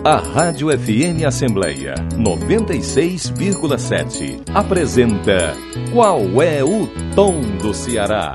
A Rádio FM Assembleia 96,7 apresenta Qual é o Tom do Ceará?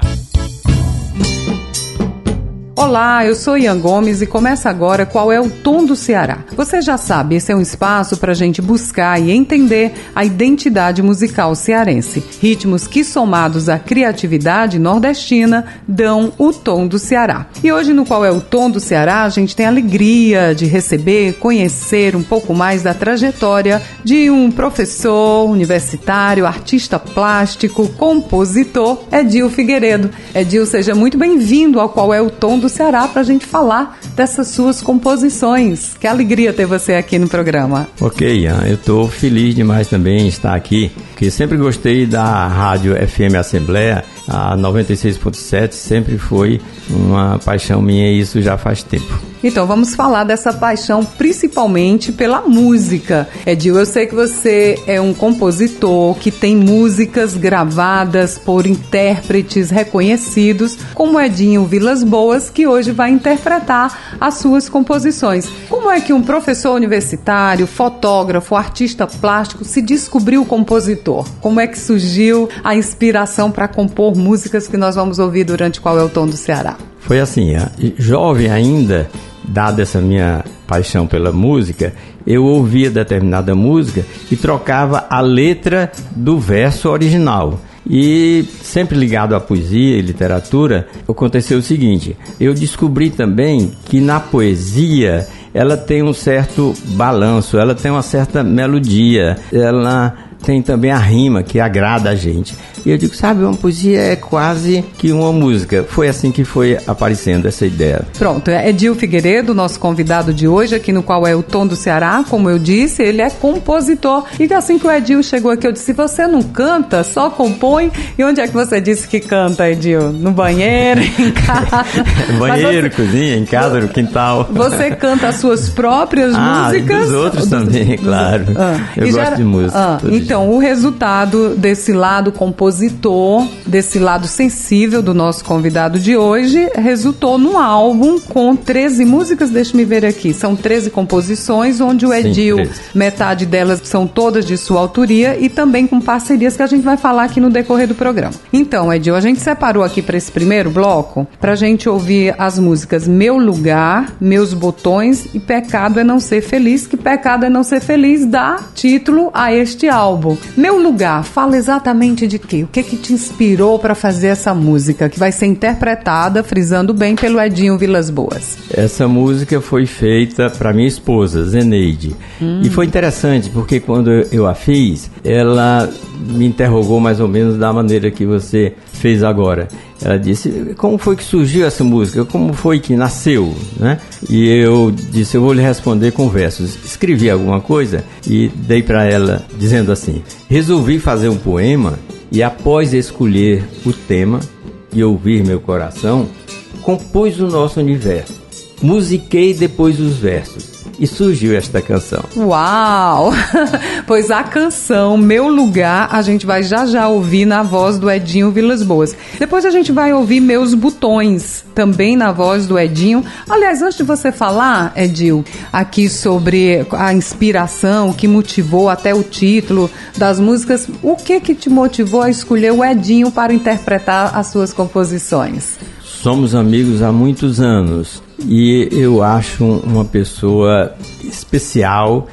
Olá, eu sou Ian Gomes e começa agora Qual é o Tom do Ceará. Você já sabe, esse é um espaço para a gente buscar e entender a identidade musical cearense. Ritmos que, somados à criatividade nordestina, dão o tom do Ceará. E hoje no Qual é o Tom do Ceará, a gente tem a alegria de receber, conhecer um pouco mais da trajetória de um professor universitário, artista plástico, compositor, Edil Figueiredo. Edil, seja muito bem-vindo ao Qual é o Tom do Ceará para a gente falar dessas suas composições. Que alegria ter você aqui no programa. Ok, Ian, eu estou feliz demais também em estar aqui, porque sempre gostei da Rádio FM Assembleia, a 96.7 sempre foi uma paixão minha e isso já faz tempo. Então vamos falar dessa paixão principalmente pela música. Edil, eu sei que você é um compositor que tem músicas gravadas por intérpretes reconhecidos, como Edinho Vilas Boas, que hoje vai interpretar as suas composições. Como é que um professor universitário, fotógrafo, artista plástico se descobriu compositor? Como é que surgiu a inspiração para compor músicas que nós vamos ouvir durante Qual é o Tom do Ceará? Foi assim, jovem ainda, dada essa minha paixão pela música, eu ouvia determinada música e trocava a letra do verso original. E sempre ligado à poesia e literatura, aconteceu o seguinte: eu descobri também que na poesia ela tem um certo balanço, ela tem uma certa melodia, ela tem também a rima que agrada a gente. E eu digo, sabe, uma poesia é quase que uma música. Foi assim que foi aparecendo essa ideia. Pronto, Edil Figueiredo, nosso convidado de hoje aqui no Qual é o Tom do Ceará. Como eu disse, ele é compositor. E assim que o Edil chegou aqui, eu disse, você não canta, só compõe? E onde é que você disse que canta, Edil? No banheiro, em casa? Banheiro, cozinha, em casa, no quintal. Você canta as suas próprias músicas? E dos outros também, claro. Eu gosto de música. Então, o resultado desse lado compositor, desse lado sensível do nosso convidado de hoje, resultou num álbum com 13 músicas, deixa-me ver aqui, são 13 composições, onde o Edil, metade delas são todas de sua autoria e também com parcerias que a gente vai falar aqui no decorrer do programa. Então, Edil, a gente separou aqui para esse primeiro bloco, pra gente ouvir as músicas Meu Lugar, Meus Botões e Pecado é Não Ser Feliz, que Pecado é Não Ser Feliz dá título a este álbum. Meu Lugar, fala exatamente de quê? O que te inspirou para fazer essa música, que vai ser interpretada, frisando bem, pelo Edinho Vilas Boas? Essa música foi feita para minha esposa, Zeneide. E foi interessante, porque quando eu a fiz, ela me interrogou mais ou menos da maneira que você fez agora. Ela disse, como foi que surgiu essa música? Como foi que nasceu? Né? E eu disse, eu vou lhe responder com versos. Escrevi alguma coisa e dei para ela dizendo assim: resolvi fazer um poema e após escolher o tema e ouvir meu coração, compus o nosso universo. Musiquei depois os versos. E surgiu esta canção. Uau! Pois a canção Meu Lugar a gente vai já ouvir na voz do Edinho Vilas Boas. Depois a gente vai ouvir Meus Botões, também na voz do Edinho. Aliás, antes de você falar, Edil, aqui sobre a inspiração que motivou até o título das músicas, o que te motivou a escolher o Edinho para interpretar as suas composições? Somos amigos há muitos anos e eu acho uma pessoa especial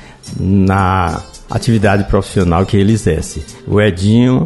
na atividade profissional que ele exerce. O Edinho,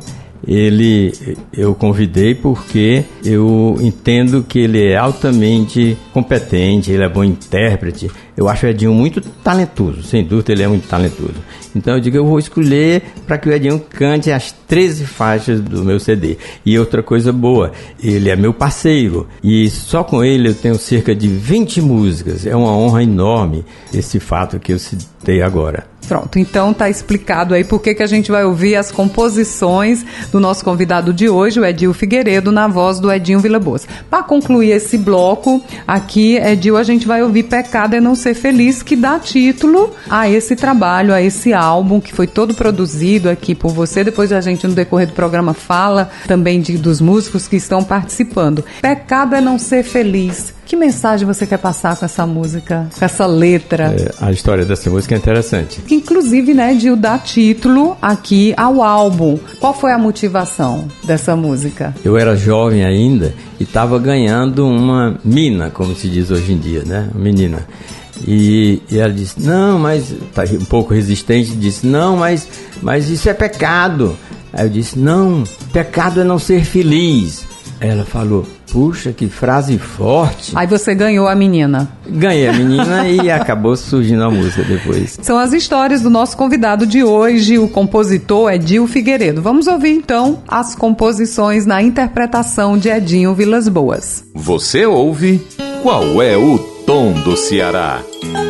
eu convidei porque eu entendo que ele é altamente competente, ele é bom intérprete. Eu acho o Edinho muito talentoso, sem dúvida ele é muito talentoso. Então eu digo, eu vou escolher para que o Edinho cante as 13 faixas do meu CD. E outra coisa boa, ele é meu parceiro e só com ele eu tenho cerca de 20 músicas. É uma honra enorme esse fato que eu citei agora. Pronto, então tá explicado aí por que a gente vai ouvir as composições do nosso convidado de hoje, o Edil Figueiredo, na voz do Edinho Vilas Boas. Para concluir esse bloco, aqui, Edil, a gente vai ouvir Pecado é Não Ser Feliz, que dá título a esse trabalho, a esse álbum, que foi todo produzido aqui por você. Depois a gente, no decorrer do programa, fala também dos músicos que estão participando. Pecado é Não Ser Feliz. Que mensagem você quer passar com essa música, com essa letra? A história dessa música é interessante. Que inclusive, né, Edil, dá título aqui ao álbum. Qual foi a motivação dessa música? Eu era jovem ainda e estava ganhando uma mina, como se diz hoje em dia, né? Uma menina. E ela disse, não, mas... Tá um pouco resistente, disse, não, mas isso é pecado. Aí eu disse, não, pecado é não ser feliz. Ela falou, puxa, que frase forte. Aí você ganhou a menina. Ganhei a menina e acabou surgindo a música depois. São as histórias do nosso convidado de hoje, o compositor Edil Figueiredo. Vamos ouvir então as composições na interpretação de Edinho Vilas Boas. Você ouve Qual é o Tom do Ceará?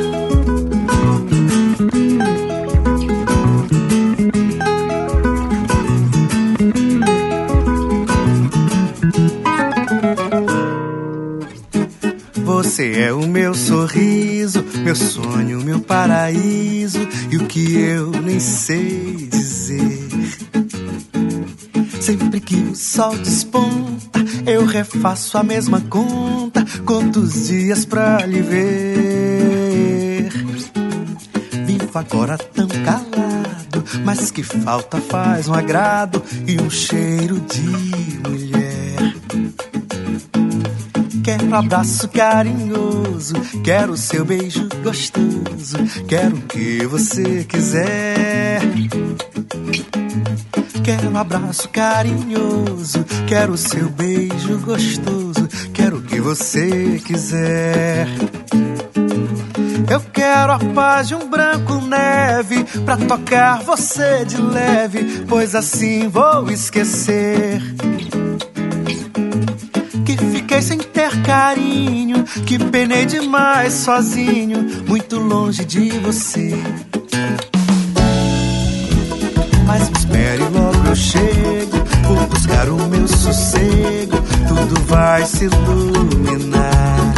Você é o meu sorriso, meu sonho, meu paraíso, e o que eu nem sei dizer. Sempre que o sol desponta, eu refaço a mesma conta, conto os dias pra lhe ver. Vivo agora tão calado, mas que falta faz um agrado e um cheiro de mulher. Quero abraço carinhoso, quero seu beijo gostoso, quero o que você quiser. Quero abraço carinhoso, quero seu beijo gostoso, quero o que você quiser. Eu quero a paz de um branco neve, pra tocar você de leve, pois assim vou esquecer que fiquei sem ter carinho, que penei demais sozinho, muito longe de você. Mas me espere, logo eu chego, vou buscar o meu sossego, tudo vai se iluminar.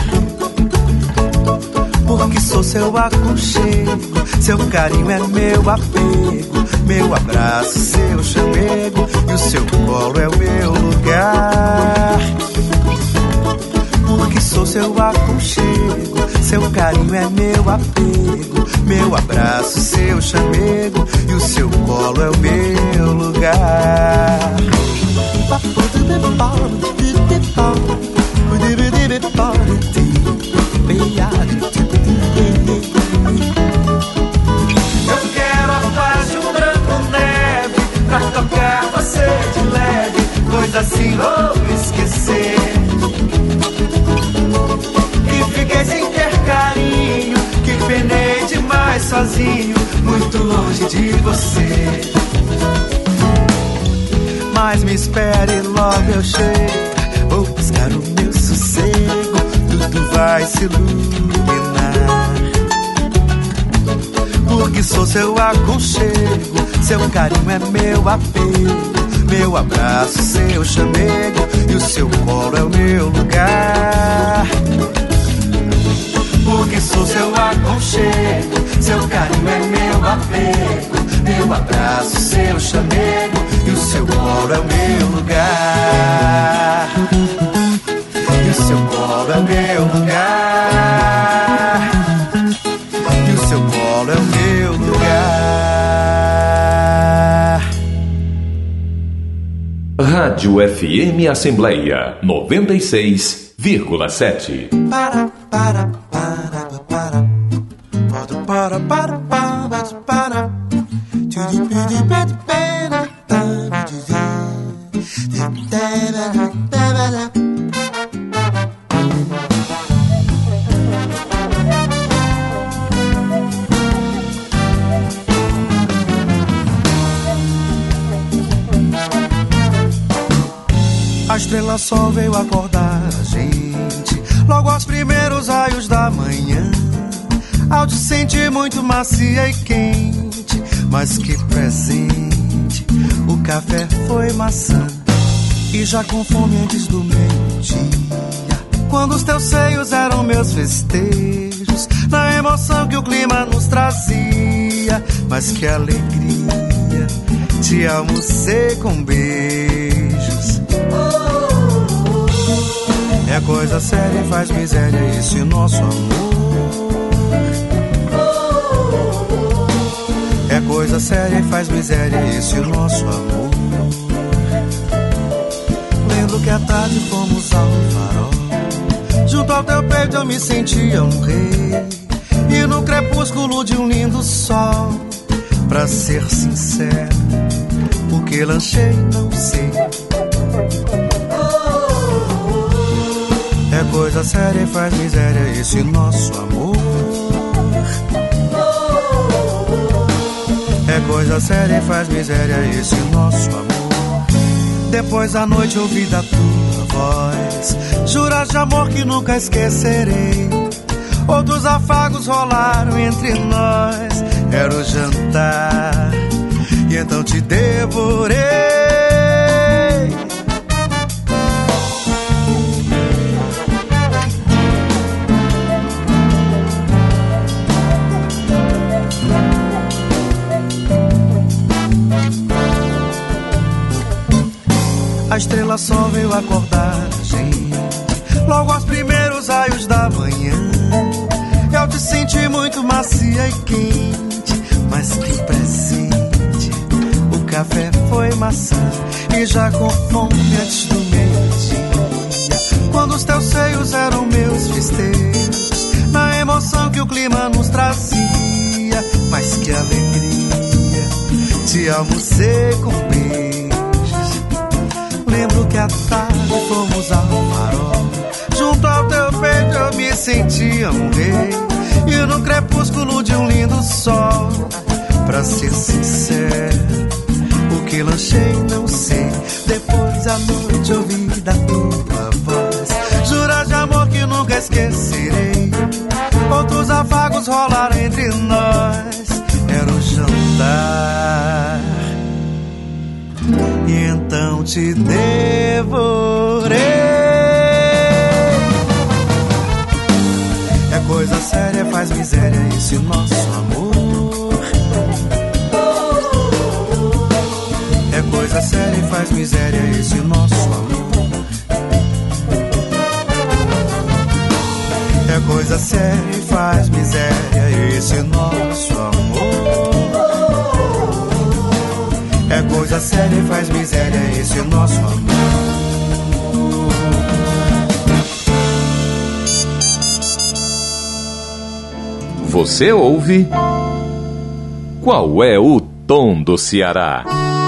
Porque sou seu aconchego, seu carinho é meu apego, meu abraço, seu chamego, e o seu colo é o meu lugar. Porque sou seu aconchego, seu carinho é meu apego, meu abraço, seu chamego, e o seu colo é o meu lugar. Eu quero a paz de um branco neve, pra tocar você de leve, pois assim vou esquecer que fiquei sem ter carinho, que penei demais sozinho, muito longe de você. Mas me espere, logo eu chego, vou buscar o meu sossego, tudo vai se iluminar. Porque sou seu aconchego, seu carinho é meu apego, meu abraço, seu chamego, e o seu colo é o meu lugar. Porque sou seu aconchego, seu carinho é meu apego, meu abraço, seu chamego, e o seu colo é o meu lugar. E o seu colo é o meu lugar. E o seu colo é o meu lugar. Rádio FM Assembleia 96,7. A estrela sol veio acordar a gente logo aos primeiros raios da manhã, ao te sentir muito macia e quente, mas que presente, o café foi maçã. E já com fome antes do meio-dia, quando os teus seios eram meus festejos, na emoção que o clima nos trazia, mas que alegria, te almocei com beijos. É É coisa séria, faz miséria esse nosso amor. É coisa séria, faz miséria esse nosso amor. Lembro que à tarde fomos ao farol, junto ao teu peito eu me sentia um rei, e no crepúsculo de um lindo sol. Pra ser sincero, o que lanchei não sei. É coisa séria e faz miséria esse nosso amor. É coisa séria e faz miséria esse nosso amor. Depois da noite ouvi da tua voz juras de amor que nunca esquecerei. Outros afagos rolaram entre nós. Era o jantar e então te devorei. A estrela só veio acordar a gente logo aos primeiros raios da manhã. Eu te senti muito macia e quente, mas que presente. O café foi maçã e já com fome antes do meio-dia, quando os teus seios eram meus festejos, na emoção que o clima nos trazia. Mas que alegria, te almocei com beijos. Lembro que à tarde fomos ao farol, junto ao teu peito eu me sentia um rei, e no crepúsculo de um lindo sol. Pra ser sincero, o que lanchei não sei. Depois à noite ouvi da tua voz juras de amor que nunca esquecerei. Outros afagos rolaram entre nós. Era o jantar e então te devorei. É coisa séria, faz miséria esse nosso amor. É coisa séria e faz miséria esse nosso amor. É coisa séria e faz miséria esse nosso amor. É coisa séria e faz miséria esse nosso amor. Você ouve Qual é o Tom do Ceará?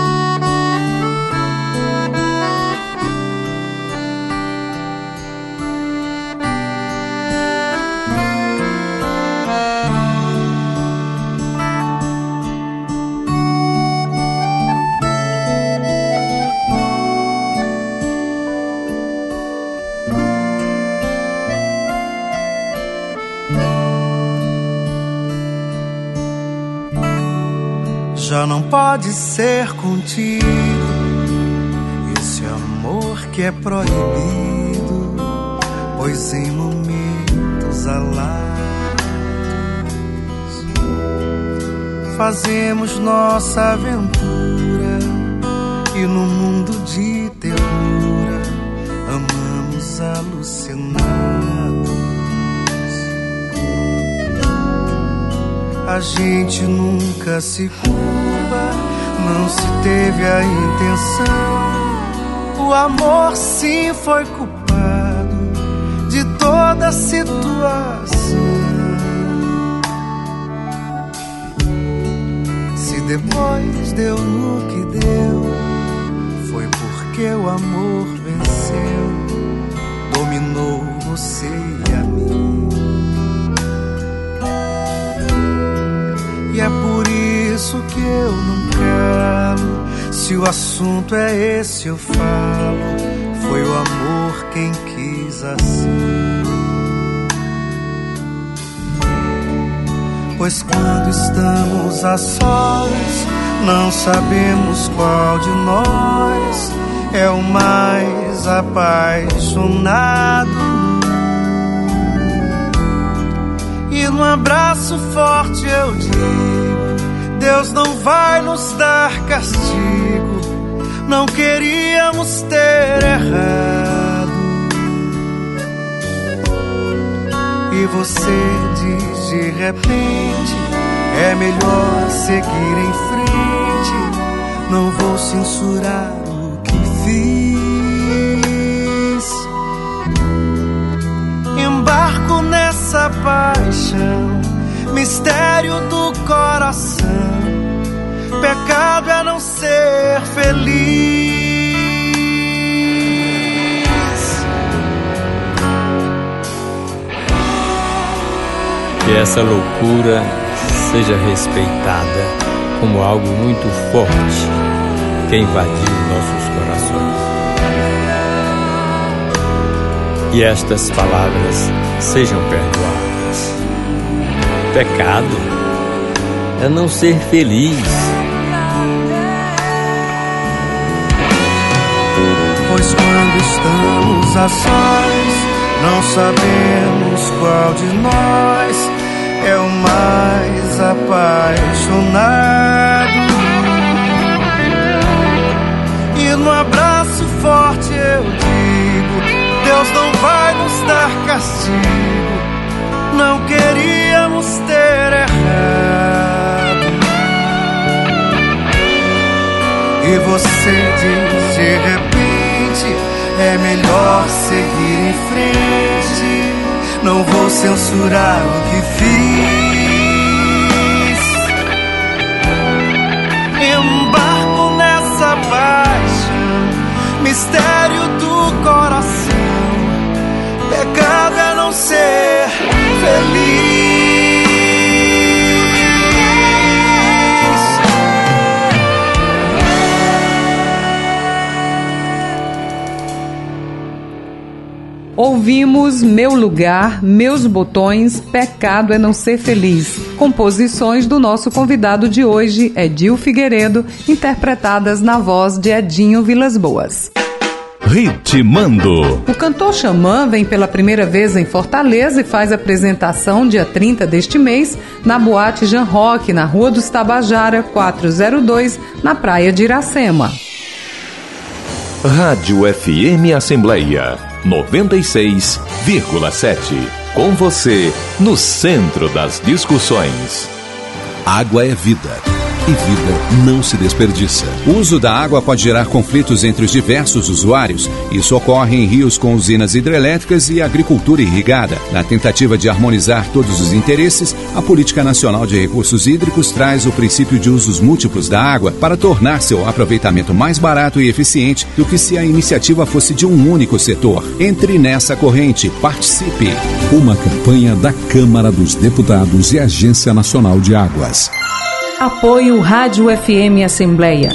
Já não pode ser contigo esse amor que é proibido, pois em momentos alados fazemos nossa aventura e no mundo de ternura amamos alucinados. A gente nunca se culpa, não se teve a intenção. O amor sim foi culpado de toda a situação. Se depois deu no que deu, foi porque o amor venceu, dominou você e a mim. E é por isso que eu não calo. Se o assunto é esse eu falo. Foi o amor quem quis assim. Pois quando estamos a sós, não sabemos qual de nós é o mais apaixonado. E no abraço forte eu digo: Deus não vai nos dar castigo, não queríamos ter errado. E você diz de repente, é melhor seguir em frente. Não vou censurar o que fiz. Embarco nessa paixão, mistério do coração. Pecado é não ser feliz. Que essa loucura seja respeitada como algo muito forte que invadiu nossos corações. E estas palavras sejam perdoadas. Pecado é não ser feliz. Pois quando estamos a sós, não sabemos qual de nós é o mais apaixonado. E no abraço forte eu digo, Deus não vai nos dar castigo. Não queríamos ter errado. E você diz de repente, é melhor seguir em frente. Não vou censurar o que fiz. Embarco nessa paixão, mistério do coração. Pecado é não ser feliz. Ouvimos Meu Lugar, Meus Botões, Pecado é Não Ser Feliz. Composições do nosso convidado de hoje, Edil Figueiredo, interpretadas na voz de Edinho Vilas Boas. Ritmando. O cantor Xamã vem pela primeira vez em Fortaleza e faz apresentação dia 30 deste mês na Boate Jan Rock, na Rua dos Tabajara, 402, na Praia de Iracema. Rádio FM Assembleia 96,7. Com você, no centro das discussões. Água é vida. E vida não se desperdiça. O uso da água pode gerar conflitos entre os diversos usuários. Isso ocorre em rios com usinas hidrelétricas e agricultura irrigada. Na tentativa de harmonizar todos os interesses, a Política Nacional de Recursos Hídricos traz o princípio de usos múltiplos da água para tornar seu aproveitamento mais barato e eficiente do que se a iniciativa fosse de um único setor. Entre nessa corrente, participe. Uma campanha da Câmara dos Deputados e Agência Nacional de Águas. Apoio Rádio FM Assembleia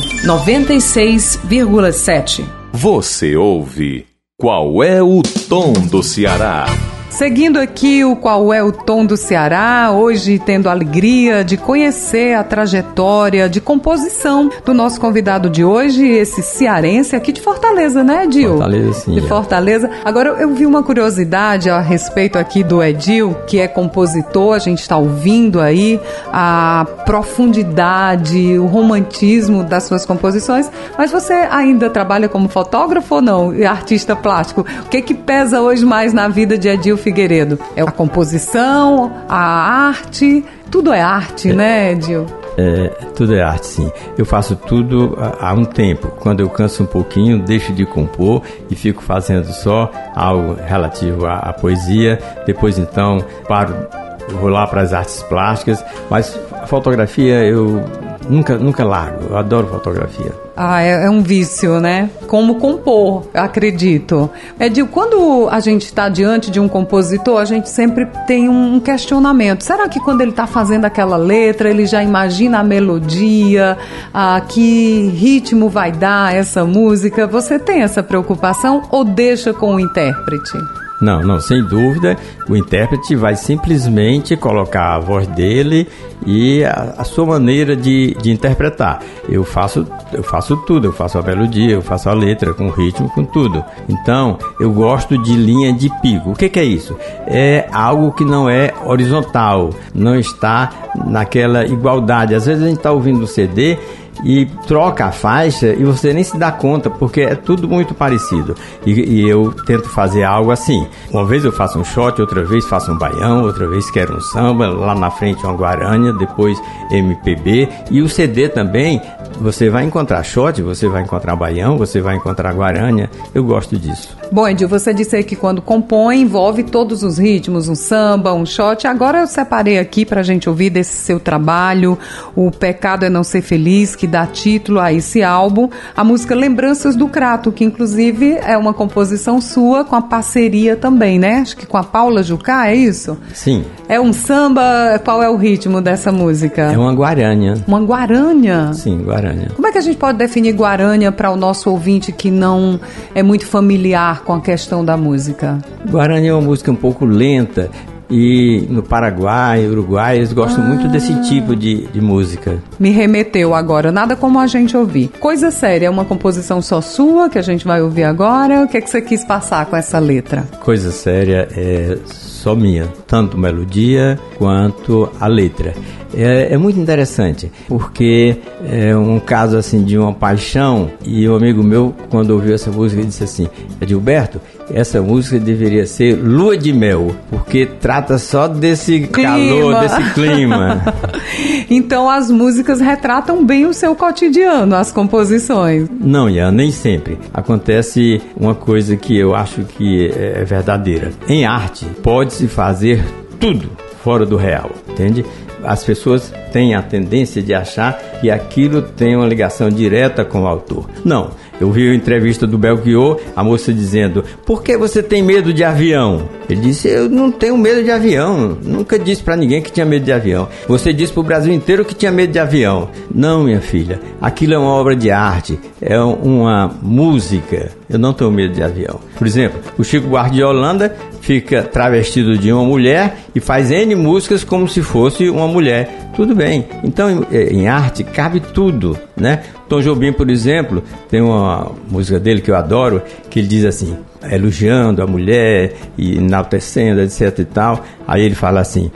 96,7. Você ouve Qual é o Tom do Ceará? Seguindo aqui o Qual é o Tom do Ceará, hoje tendo a alegria de conhecer a trajetória de composição do nosso convidado de hoje, esse cearense aqui de Fortaleza, né, Edil? Fortaleza, sim. De Fortaleza. Agora, eu vi uma curiosidade a respeito aqui do Edil, que é compositor, a gente está ouvindo aí a profundidade, o romantismo das suas composições, mas você ainda trabalha como fotógrafo ou não? E artista plástico? O que pesa hoje mais na vida de Edil Figueiredo? É a composição, a arte, tudo é arte, né, Edil? Tudo é arte, sim. Eu faço tudo há um tempo. Quando eu canso um pouquinho, deixo de compor e fico fazendo só algo relativo à poesia. Depois, então, vou lá para as artes plásticas. Mas a fotografia eu nunca largo. Eu adoro fotografia. É um vício, né? Como compor, acredito. Edil, quando a gente está diante de um compositor, a gente sempre tem um questionamento. Será que quando ele está fazendo aquela letra, ele já imagina a melodia, que ritmo vai dar essa música? Você tem essa preocupação ou deixa com o intérprete? Não, sem dúvida, o intérprete vai simplesmente colocar a voz dele e a sua maneira de interpretar. Eu faço tudo, eu faço a melodia, eu faço a letra, com ritmo, com tudo. Então, eu gosto de linha de pico. O que é isso? É algo que não é horizontal, não está naquela igualdade. Às vezes a gente está ouvindo o CD e troca a faixa e você nem se dá conta, porque é tudo muito parecido. E eu tento fazer algo assim. Uma vez eu faço um shot, outra vez faço um baião, outra vez quero um samba, lá na frente uma guarânia, depois MPB. E o CD também, você vai encontrar shot, você vai encontrar baião, você vai encontrar guarânia. Eu gosto disso. Bom, Edil, você disse aí que quando compõe envolve todos os ritmos, um samba, um shot. Agora eu separei aqui pra gente ouvir desse seu trabalho, O Pecado é Não Ser Feliz, que dá título a esse álbum, a música Lembranças do Crato, que inclusive é uma composição sua com a parceria também, né? Acho que com a Paula Jucá, é isso? Sim. É um samba, qual é o ritmo dessa música? É uma guarânia. Uma guarânia? Sim, guarânia. Como é que a gente pode definir guarânia para o nosso ouvinte que não é muito familiar com a questão da música? Guarânia é uma música um pouco lenta. E no Paraguai, Uruguai, eles gostam muito desse tipo de música. Me remeteu agora, nada como a gente ouvir. Coisa Séria, é uma composição só sua, que a gente vai ouvir agora. O que é que você quis passar com essa letra? Coisa Séria é só minha, tanto melodia quanto a letra. É muito interessante, porque é um caso assim de uma paixão, e um amigo meu, quando ouviu essa música, disse assim: Edilberto, essa música deveria ser Lua de Mel, porque trata só desse calor, desse clima. Então as músicas retratam bem o seu cotidiano, as composições. Não, Ian, nem sempre. Acontece uma coisa que eu acho que é verdadeira. Em arte, pode-se fazer tudo fora do real, entende? As pessoas têm a tendência de achar que aquilo tem uma ligação direta com o autor. Não. Eu vi a entrevista do Belchior, a moça dizendo: por que você tem medo de avião? Ele disse: eu não tenho medo de avião. Nunca disse pra ninguém que tinha medo de avião. Você disse pro Brasil inteiro que tinha medo de avião. Não, minha filha. Aquilo é uma obra de arte. É uma música. Eu não tenho medo de avião. Por exemplo, o Chico Buarque de Holanda fica travestido de uma mulher e faz N músicas como se fosse uma mulher. Tudo bem. Então, em arte, cabe tudo, né? Tom Jobim, por exemplo, tem uma música dele que eu adoro, que ele diz assim, elogiando a mulher e enaltecendo, etc e tal. Aí ele fala assim: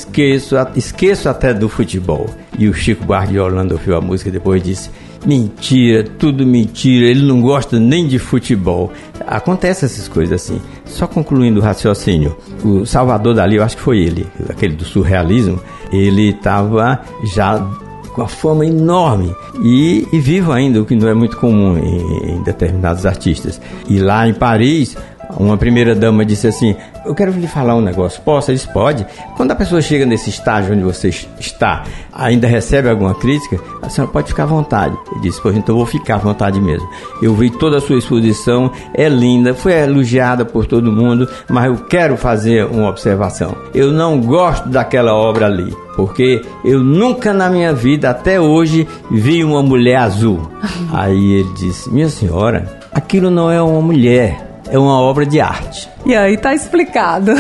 esqueço até do futebol. E o Chico Buarque de Holanda ouviu a música e depois disse: mentira, tudo mentira, ele não gosta nem de futebol. Acontece essas coisas assim. Só concluindo o raciocínio, o Salvador Dalí, eu acho que foi ele, aquele do surrealismo, ele estava já com a fama enorme e vivo ainda, o que não é muito comum em determinados artistas. E lá em Paris, uma primeira dama disse assim: eu quero lhe falar um negócio, posso? Eles podem. Quando a pessoa chega nesse estágio onde você está, ainda recebe alguma crítica, a senhora pode ficar à vontade. Ele disse: pois então eu vou ficar à vontade mesmo. Eu vi toda a sua exposição, é linda, foi elogiada por todo mundo, mas eu quero fazer uma observação. Eu não gosto daquela obra ali, porque eu nunca na minha vida, até hoje, vi uma mulher azul. Aí ele disse: minha senhora, aquilo não é uma mulher, é uma obra de arte. E aí tá explicado.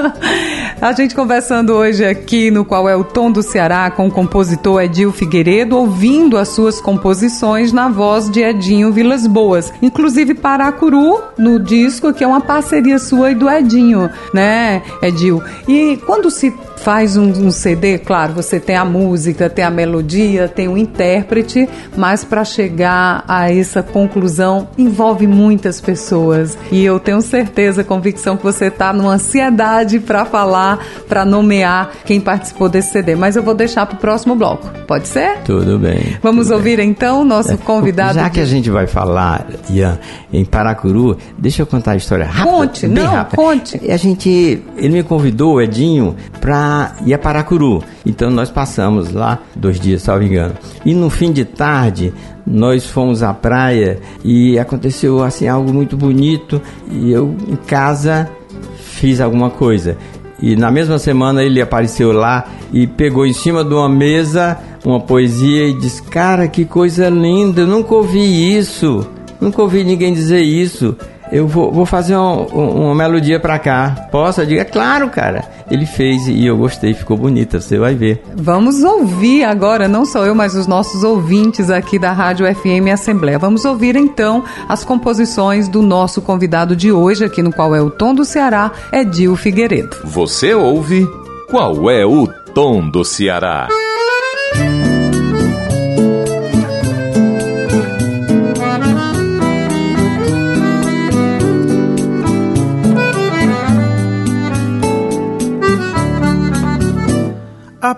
A gente conversando hoje aqui no Qual é o Tom do Ceará com o compositor Edil Figueiredo, ouvindo as suas composições na voz de Edinho Vilas Boas. Inclusive Paracuru, no disco, que é uma parceria sua e do Edinho, né, Edil? E quando se faz um CD, claro, você tem a música, tem a melodia, tem o intérprete, mas para chegar a essa conclusão envolve muitas pessoas. E eu tenho certeza, convicção, que você está numa ansiedade para falar, para nomear quem participou desse CD. Mas eu vou deixar para o próximo bloco. Pode ser? Tudo bem. Vamos ouvir então nosso convidado. Já que a gente vai falar, Ian, em Paracuru, deixa eu contar a história rápida. Conte, bem não, rápida. conte. Ele me convidou, o Edinho, para ir a Paracuru. Então nós passamos lá 2 dias, salvo engano. E no fim de tarde, nós fomos à praia e aconteceu assim algo muito bonito, e eu em casa fiz alguma coisa. E na mesma semana ele apareceu lá e pegou em cima de uma mesa uma poesia e disse: cara, que coisa linda, eu nunca ouvi isso, nunca ouvi ninguém dizer isso. Eu vou fazer uma melodia pra cá. Posso? Eu digo: é claro, cara. Ele fez e eu gostei, ficou bonita, você vai ver. Vamos ouvir agora, não só eu, mas os nossos ouvintes aqui da Rádio FM Assembleia. Vamos ouvir então as composições do nosso convidado de hoje, aqui no Qual é o Tom do Ceará, Edil Figueiredo. Você ouve Qual é o Tom do Ceará?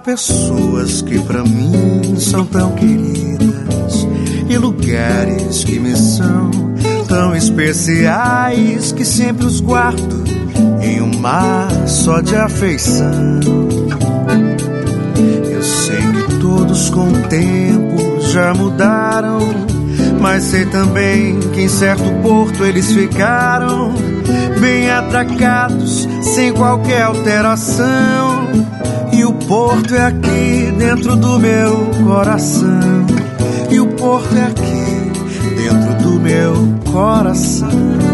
pessoas que pra mim são tão queridas e lugares que me são tão especiais que sempre os guardo em um mar só de afeição. Eu sei que todos com o tempo já mudaram, mas sei também que em certo porto eles ficaram bem atracados, sem qualquer alteração. E o porto é aqui dentro do meu coração. E o porto é aqui dentro do meu coração.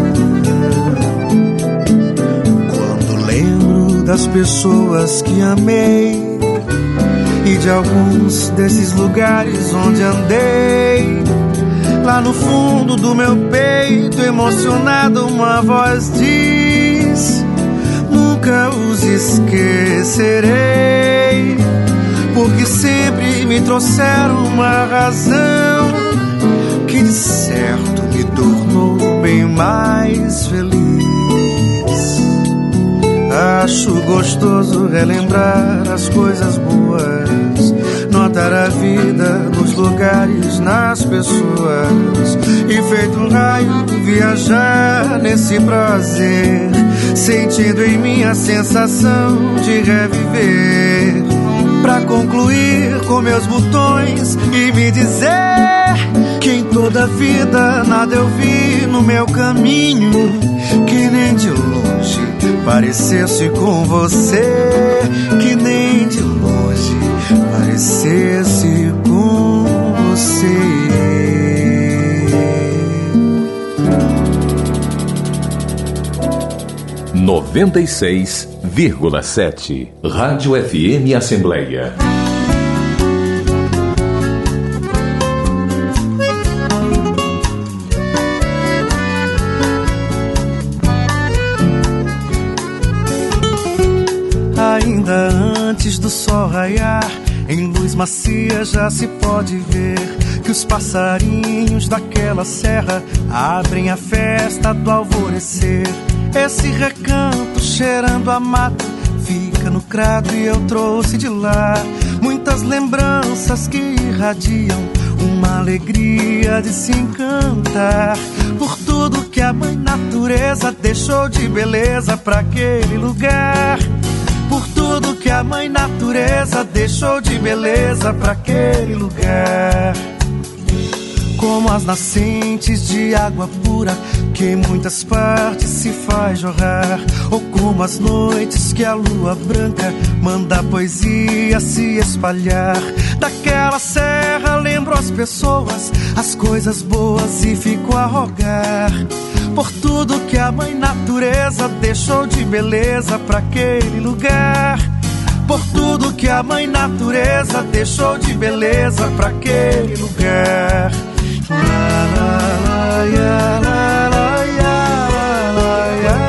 Quando lembro das pessoas que amei e de alguns desses lugares onde andei, lá no fundo do meu peito, emocionado, uma voz diz: nunca os esquecerei, porque sempre me trouxeram uma razão que de certo me tornou bem mais feliz. Acho gostoso relembrar as coisas boas, notar a vida nos lugares, nas pessoas, e feito um raio viajar nesse prazer, sentindo em mim a sensação de reviver, pra concluir com meus botões e me dizer que em toda a vida nada eu vi no meu caminho que nem de longe parecesse com você, que nem de longe parecesse com você. Noventa e 96,7 Rádio FM Assembleia. Ainda antes do sol raiar, em luz macia já se pode ver que os passarinhos daquela serra abrem a festa do alvorecer. Esse recanto cheirando a mato fica no crado e eu trouxe de lá muitas lembranças que irradiam uma alegria de se encantar por tudo que a mãe natureza deixou de beleza pra aquele lugar. Por tudo que a mãe natureza deixou de beleza pra aquele lugar. Como as nascentes de água pura que em muitas partes se faz jorrar, ou como as noites que a lua branca manda a poesia se espalhar. Daquela serra lembro as pessoas, as coisas boas e fico a rogar por tudo que a mãe natureza deixou de beleza pra aquele lugar. Por tudo que a mãe natureza deixou de beleza pra aquele lugar. La, la, la, ya, la, la, ya, la,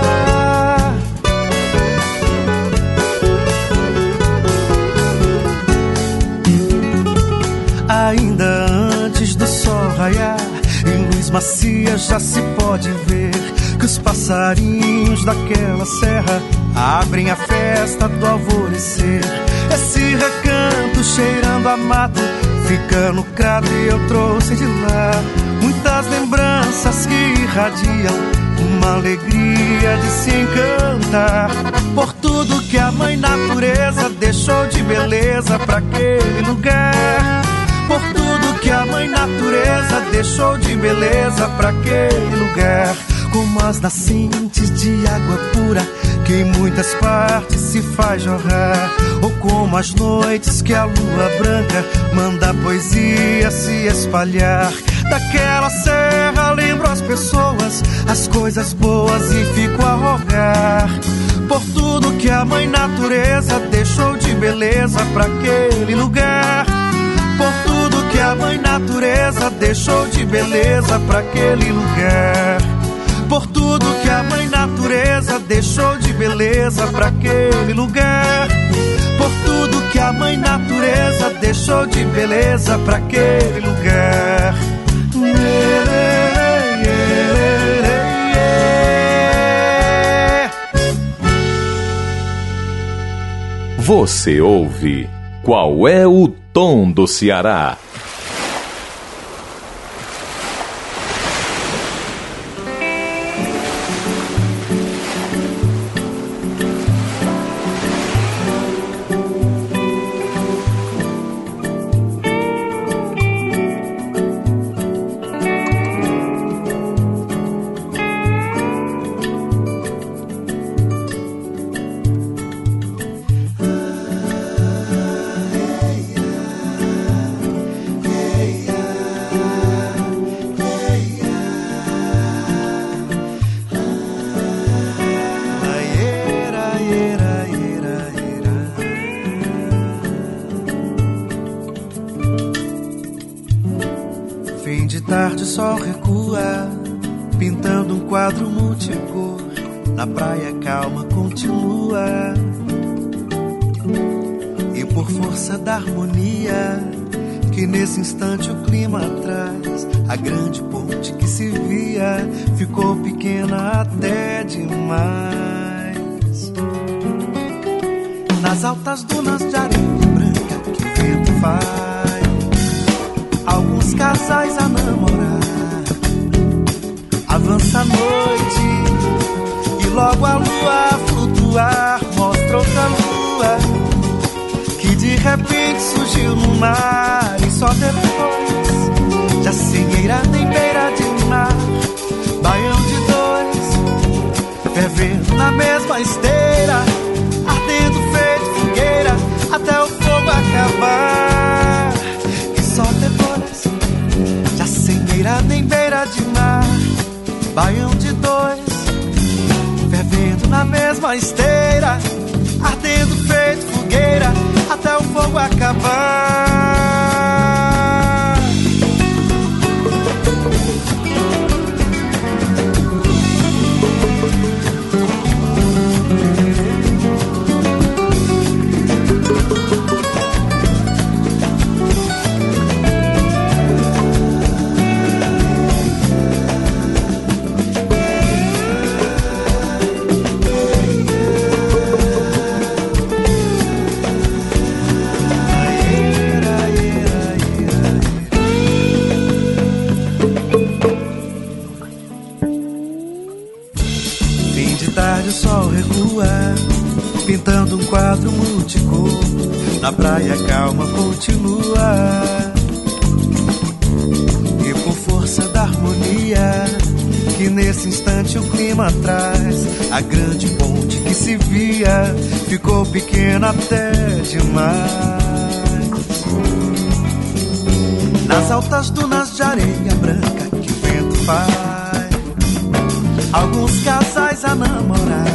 la, ya. Ainda antes do sol raiar, em luz macia já se pode ver que os passarinhos daquela serra abrem a festa do alvorecer. Esse recanto cheirando a mato fica no crado e eu trouxe de lá muitas lembranças que irradiam uma alegria de se encantar por tudo que a mãe natureza deixou de beleza pra aquele lugar. Por tudo que a mãe natureza deixou de beleza pra aquele lugar. Como as nascentes de água pura que em muitas partes se faz jorrar, ou como as noites que a lua branca manda a poesia se espalhar. Daquela serra lembro as pessoas, as coisas boas e fico a rogar por tudo que a mãe natureza deixou de beleza pra aquele lugar. Por tudo que a mãe natureza deixou de beleza pra aquele lugar. Por tudo que a mãe natureza deixou de beleza pra aquele lugar. Por tudo que a mãe natureza deixou de beleza pra aquele lugar. Você ouve Qual é o tom do Ceará? Tarde o sol recua, pintando um quadro multicor. Na praia calma continua, e por força da harmonia que nesse instante o clima traz, a grande ponte que se via ficou pequena até demais. Nas altas dunas de areia branca que o vento faz, alguns casais a namorar. Avança a noite e logo a lua a flutuar mostra outra lua que de repente surgiu no mar. E só depois, já sem eira nem beira de mar, baião de dois, fervendo na mesma esteira, ardendo feito fogueira até o fogo acabar. E só depois, já sem eira nem beira de mar, baião de dois, fervendo na mesma esteira, ardendo feito fogueira até o fogo acabar. O sol recua, pintando um quadro multicor. Na praia calma continua, e por força da harmonia que nesse instante o clima traz, a grande ponte que se via ficou pequena até demais. Nas altas dunas de areia branca que o vento faz, alguns casais a namorar.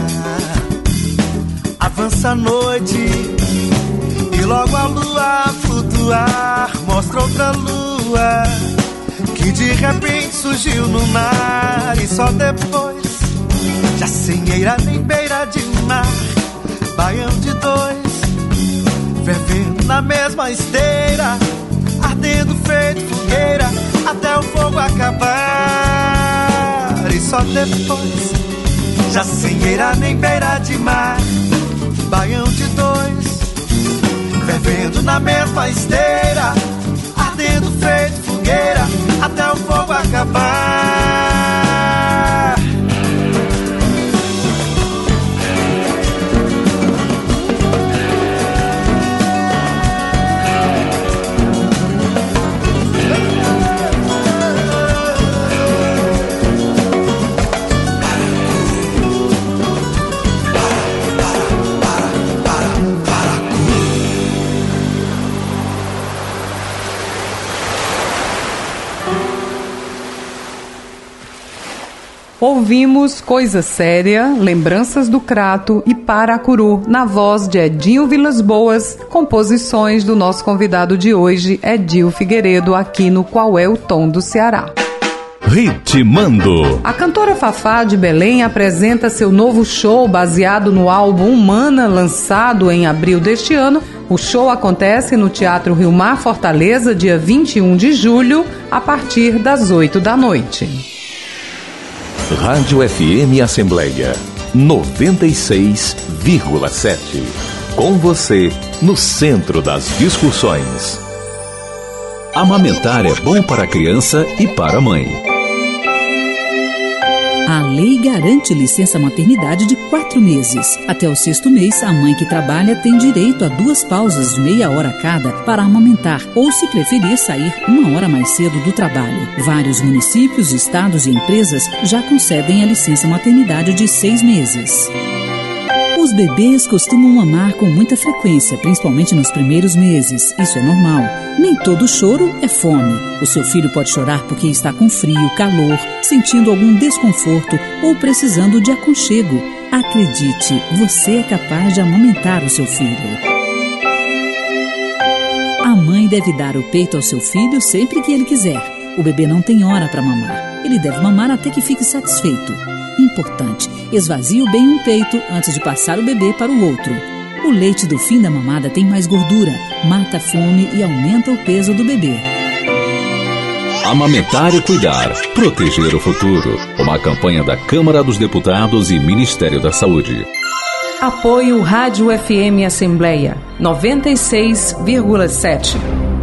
Avança a noite e logo a lua a flutuar mostra outra lua que de repente surgiu no mar. E só depois, já sem eira nem beira de mar, baião de dois, fervendo na mesma esteira, ardendo feito fogueira até o fogo acabar. E só depois, já sem eira nem beira de mar, baião de dois, fervendo na mesma esteira, ardendo feito fogueira até o fogo acabar. Ouvimos Coisa Séria, Lembranças do Crato e Paracuru, na voz de Edinho Vilas Boas, composições do nosso convidado de hoje, Edil Figueiredo, aqui no Qual é o Tom do Ceará. Ritmando. A cantora Fafá de Belém apresenta seu novo show baseado no álbum Humana, lançado em abril deste ano. O show acontece no Teatro Rio Mar Fortaleza, dia 21 de julho, a partir das 8 da noite. Rádio FM Assembleia 96,7. Com você, no centro das discussões. Amamentar é bom para a criança e para a mãe. A lei garante licença maternidade de 4 meses. Até o 6º mês, a mãe que trabalha tem direito a 2 pausas de meia hora cada para amamentar, ou, se preferir, sair 1 hora mais cedo do trabalho. Vários municípios, estados e empresas já concedem a licença maternidade de 6 meses. Os bebês costumam mamar com muita frequência, principalmente nos primeiros meses. Isso é normal. Nem todo choro é fome. O seu filho pode chorar porque está com frio, calor, sentindo algum desconforto ou precisando de aconchego. Acredite, você é capaz de amamentar o seu filho. A mãe deve dar o peito ao seu filho sempre que ele quiser. O bebê não tem hora para mamar. Ele deve mamar até que fique satisfeito. Importante, esvazie bem um peito antes de passar o bebê para o outro. O leite do fim da mamada tem mais gordura, mata a fome e aumenta o peso do bebê. Amamentar e cuidar, proteger o futuro. Uma campanha da Câmara dos Deputados e Ministério da Saúde. Apoio Rádio FM Assembleia 96,7.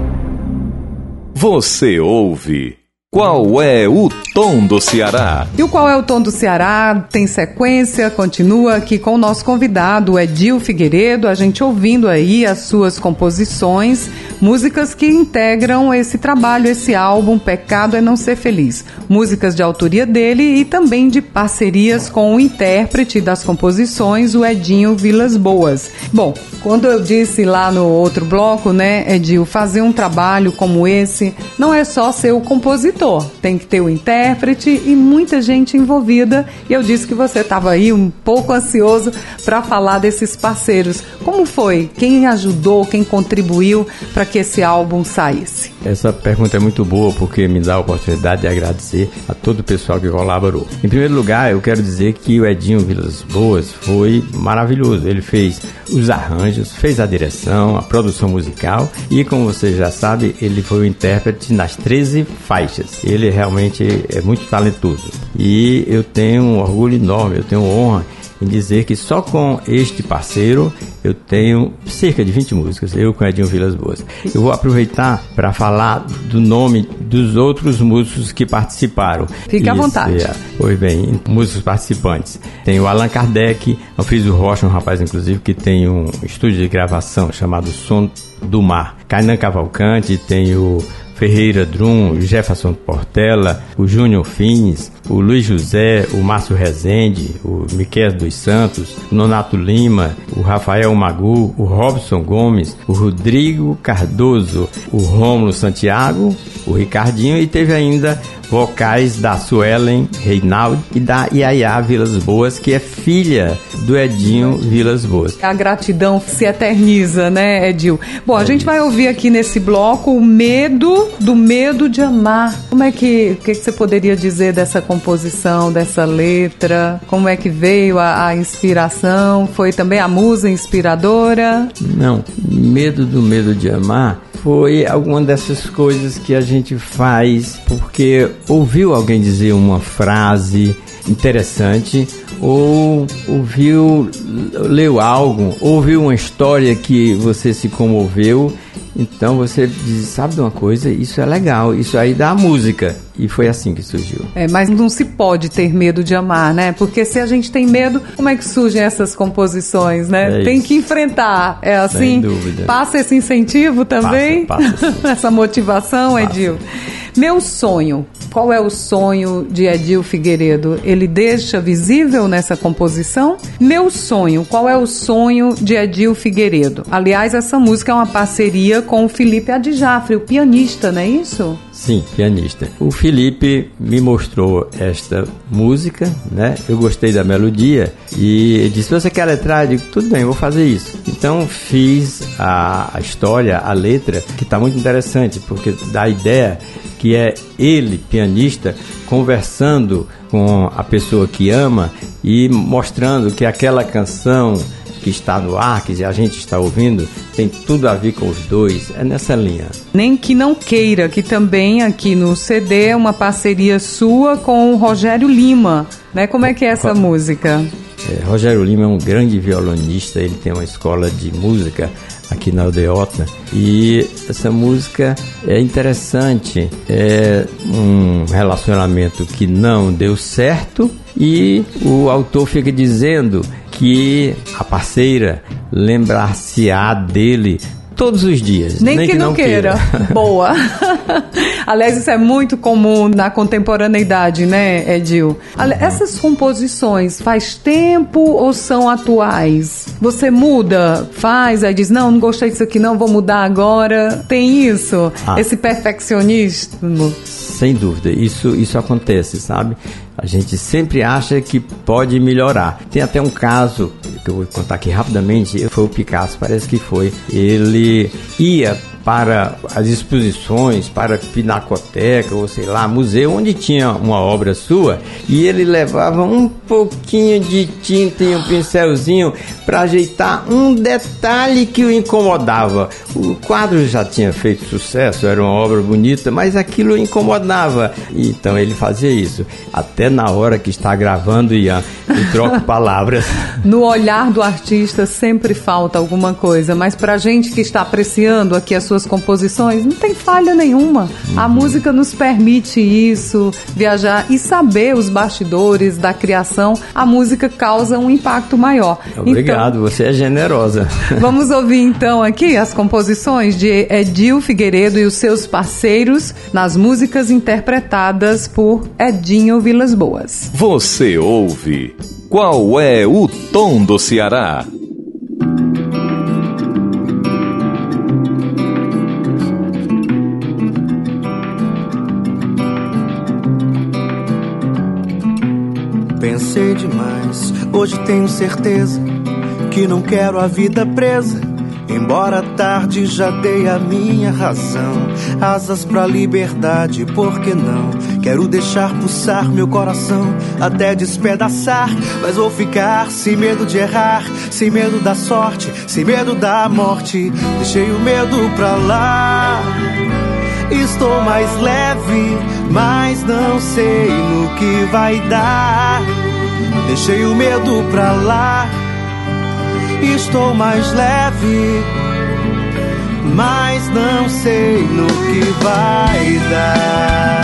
Você ouve Qual é o Tom do Ceará? E o Qual é o Tom do Ceará tem sequência, continua aqui com o nosso convidado, Edil Figueiredo, a gente ouvindo aí as suas composições, músicas que integram esse trabalho, esse álbum Pecado é Não Ser Feliz. Músicas de autoria dele e também de parcerias com o intérprete das composições, o Edinho Vilas Boas. Bom, quando eu disse lá no outro bloco, né, Edil, fazer um trabalho como esse não é só ser o compositor, tem que ter o intérprete e muita gente envolvida. E eu disse que você estava aí um pouco ansioso para falar desses parceiros. Como foi? Quem ajudou, quem contribuiu para que esse álbum saísse? Essa pergunta é muito boa porque me dá a oportunidade de agradecer a todo o pessoal que colaborou. Em primeiro lugar, eu quero dizer que o Edinho Vilas Boas foi maravilhoso. Ele fez os arranjos, fez a direção, a produção musical e, como você já sabe, ele foi o intérprete nas 13 faixas. Ele realmente é muito talentoso. E eu tenho um orgulho enorme, eu tenho honra em dizer que só com este parceiro eu tenho cerca de 20 músicas, eu com Edinho Vilas Boas. Eu vou aproveitar para falar do nome dos outros músicos que participaram. Fique à vontade. Pois bem, músicos participantes. Tem o Allan Kardec, o Friso Rocha, um rapaz inclusive que tem um estúdio de gravação chamado Som do Mar. Kainan Cavalcante, tem o Ferreira Drum, o Jefferson Portela, o Júnior Fins, o Luiz José, o Márcio Rezende, o Miquel dos Santos, o Nonato Lima, o Rafael Magu, o Robson Gomes, o Rodrigo Cardoso, o Rômulo Santiago, o Ricardinho e teve ainda vocais da Suelen Reinaldo e da Iaiá Vilas Boas, que é filha do Edinho Vilas Boas. A gratidão se eterniza, né, Edil? Bom, a gente vai ouvir aqui nesse bloco o medo de amar. Como é que você poderia dizer dessa composição, dessa letra? Como é que veio a inspiração? Foi também a musa inspiradora? Não, medo de amar foi alguma dessas coisas que a gente faz porque ouviu alguém dizer uma frase interessante, ou leu algo, ouviu uma história que você se comoveu, então você diz, sabe de uma coisa, isso é legal, isso aí dá música. E foi assim que surgiu. Mas não se pode ter medo de amar, né? Porque se a gente tem medo, como é que surgem essas composições, né? Tem que enfrentar. É assim? Sem dúvida. Passa esse incentivo também? Passa essa motivação, Edil? Meu sonho. Qual é o sonho de Edil Figueiredo? Ele deixa visível nessa composição? Meu sonho. Qual é o sonho de Edil Figueiredo? Aliás, essa música é uma parceria com o Felipe Adjafre, o pianista, não é isso? Sim, pianista. O Felipe me mostrou esta música, né? Eu gostei da melodia e ele disse, você quer letrar? Eu digo, tudo bem, eu vou fazer isso. Então fiz a história, a letra, que está muito interessante, porque dá a ideia que é ele, pianista, conversando com a pessoa que ama e mostrando que aquela canção que está no ar, que a gente está ouvindo, tem tudo a ver com os dois, é nessa linha. Nem que não queira, que também aqui no CD é uma parceria sua com o Rogério Lima, né? Como é que é essa música? Rogério Lima é um grande violonista, ele tem uma escola de música aqui na Aldeota, e essa música é interessante, é um relacionamento que não deu certo e o autor fica dizendo que a parceira lembrar-se-á dele todos os dias. Nem que não queira. Boa. Aliás, isso é muito comum na contemporaneidade, né, Edil? Essas composições faz tempo ou são atuais? Você muda, faz, aí diz, não gostei disso aqui não, vou mudar agora. Tem isso? Esse perfeccionismo? Sem dúvida, isso acontece, sabe? A gente sempre acha que pode melhorar. Tem até um caso que eu vou contar aqui rapidamente, foi o Picasso, parece que foi. Ele ia para as exposições, para a pinacoteca, ou sei lá, museu, onde tinha uma obra sua, e ele levava um pouquinho de tinta e um pincelzinho para ajeitar um detalhe que o incomodava. O quadro já tinha feito sucesso, era uma obra bonita, mas aquilo incomodava. Então ele fazia isso. Até na hora que está gravando, Ian, eu troco palavras. No olhar do artista sempre falta alguma coisa, mas pra gente que está apreciando aqui as suas composições, não tem falha nenhuma. A música nos permite isso, viajar e saber os bastidores da criação. A música causa um impacto maior. Obrigado, então, você é generosa. Vamos ouvir então aqui as composições de Edil Figueiredo e os seus parceiros nas músicas interpretadas por Edinho Vilas Boas. Você ouve Qual é o Tom do Ceará? Pensei demais, hoje tenho certeza que não quero a vida presa. Embora tarde já dei a minha razão, asas pra liberdade, por que não? Quero deixar pulsar meu coração até despedaçar, mas vou ficar sem medo de errar, sem medo da sorte, sem medo da morte. Deixei o medo pra lá, estou mais leve, mas não sei no que vai dar. Deixei o medo pra lá, estou mais leve, mas não sei no que vai dar.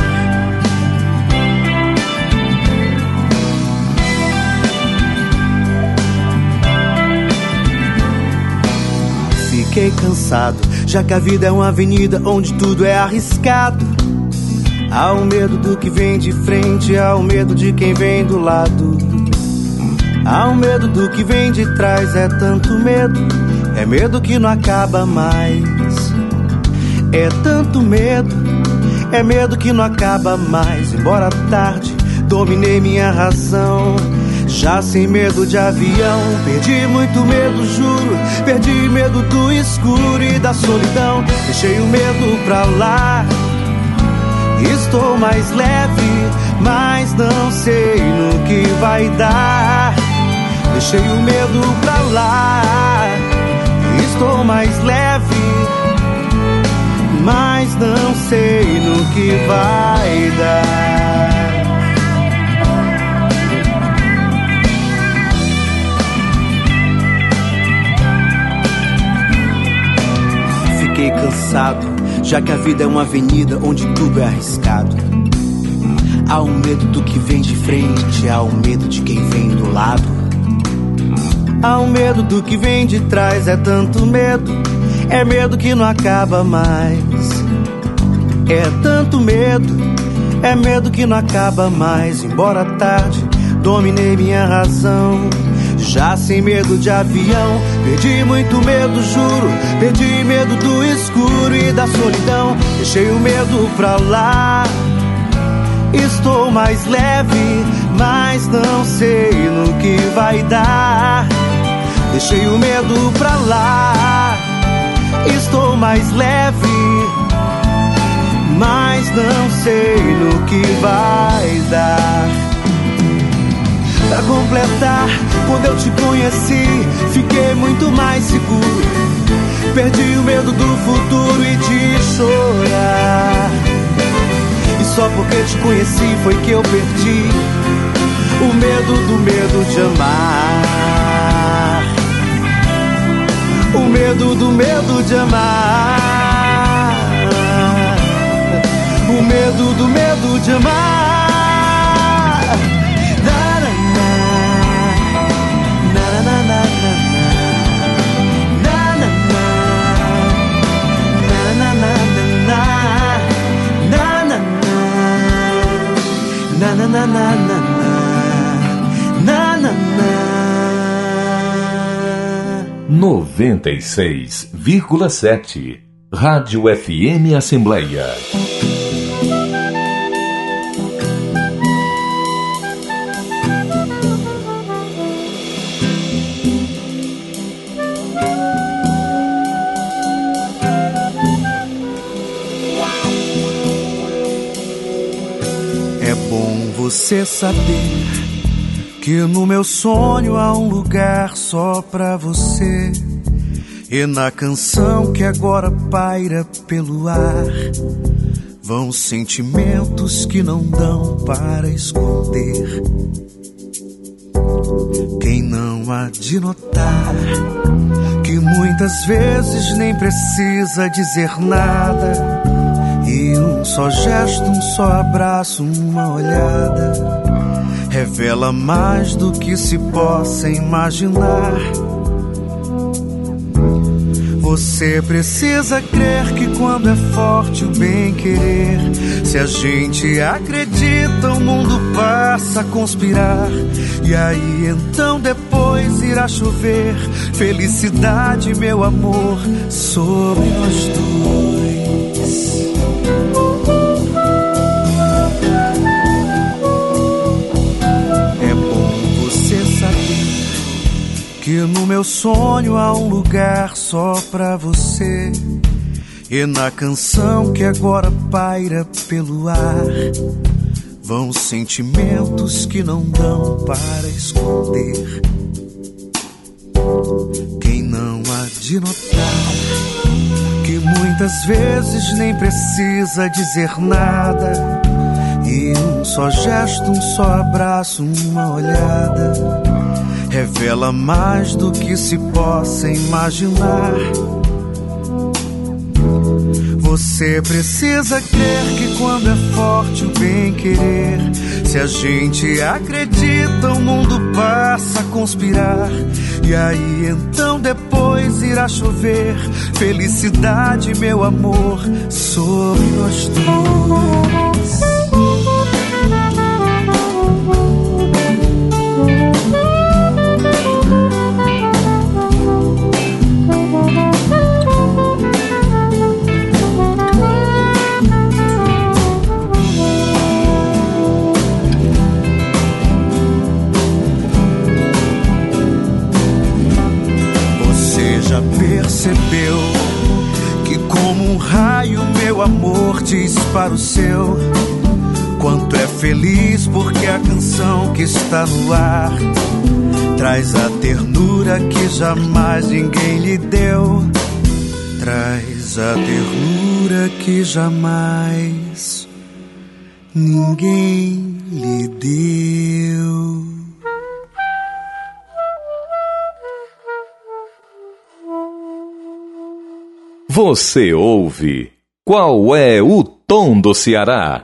Fiquei cansado, já que a vida é uma avenida onde tudo é arriscado. Há o medo do que vem de frente, há o medo de quem vem do lado. Há o medo do que vem de trás, é tanto medo, é medo que não acaba mais. É tanto medo, é medo que não acaba mais. Embora tarde, dominei minha razão, já sem medo de avião. Perdi muito medo, juro, perdi medo do escuro e da solidão. Deixei o medo pra lá, estou mais leve, mas não sei no que vai dar. Deixei o medo pra lá, estou mais leve, mas não sei no que vai dar. Fiquei cansado, já que a vida é uma avenida onde tudo é arriscado. Há um medo do que vem de frente, há um medo de quem vem do lado. Há um medo do que vem de trás, é tanto medo, é medo que não acaba mais. É tanto medo, é medo que não acaba mais. Embora tarde, dominei minha razão, já sem medo de avião. Perdi muito medo, juro, perdi medo do escuro e da solidão. Deixei o medo pra lá, estou mais leve, mas não sei no que vai dar. Deixei o medo pra lá, estou mais leve, mas não sei no que vai dar. Pra completar, quando eu te conheci, fiquei muito mais seguro. Perdi o medo do futuro e de chorar. E só porque te conheci foi que eu perdi o medo de amar, o medo de amar, o medo de amar. Na na na na na na na na. 96,7 Rádio FM Assembleia. Você saber que no meu sonho há um lugar só pra você, e na canção que agora paira pelo ar vão sentimentos que não dão para esconder. Quem não há de notar que muitas vezes nem precisa dizer nada, e um só gesto, um só abraço, uma olhada revela mais do que se possa imaginar. Você precisa crer que quando é forte o bem-querer, se a gente acredita, o mundo passa a conspirar. E aí então depois irá chover felicidade, meu amor, sobre nós dois. Que no meu sonho há um lugar só pra você, e na canção que agora paira pelo ar vão sentimentos que não dão para esconder. Quem não há de notar que muitas vezes nem precisa dizer nada, e um só gesto, um só abraço, uma olhada revela mais do que se possa imaginar. Você precisa crer que quando é forte o bem-querer, se a gente acredita, o mundo passa a conspirar. E aí então depois irá chover felicidade, meu amor, sobre nós dois. Percebeu que como um raio meu amor diz para o seu quanto é feliz, porque a canção que está no ar traz a ternura que jamais ninguém lhe deu, traz a ternura que jamais ninguém lhe deu. Você ouve Qual é o Tom do Ceará?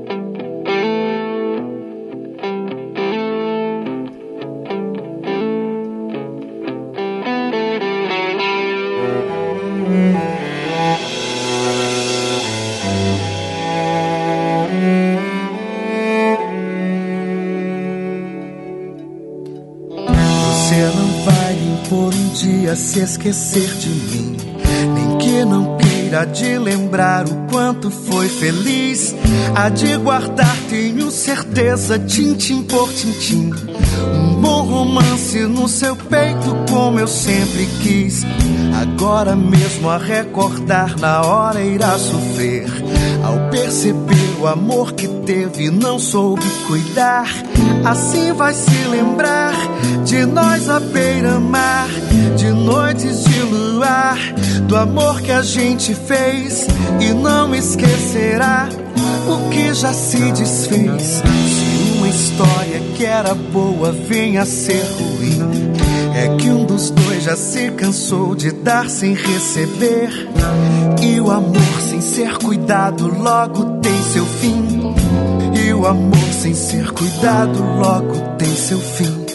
Você não vai impor um dia se esquecer de mim, nem que não queira de lembrar o quanto foi feliz. Há de guardar, tenho certeza, tintim por tintim, um bom romance no seu peito como eu sempre quis. Agora mesmo a recordar, na hora irá sofrer ao perceber o amor que teve e não soube cuidar. Assim vai se lembrar de nós à beira-mar, de noites de luar, do amor que a gente fez, e não esquecerá o que já se desfez. Se uma história que era boa vem a ser ruim. É que um dos dois já se cansou de dar sem receber. E o amor sem ser cuidado logo tem seu fim. E o amor sem ser cuidado logo tem seu fim.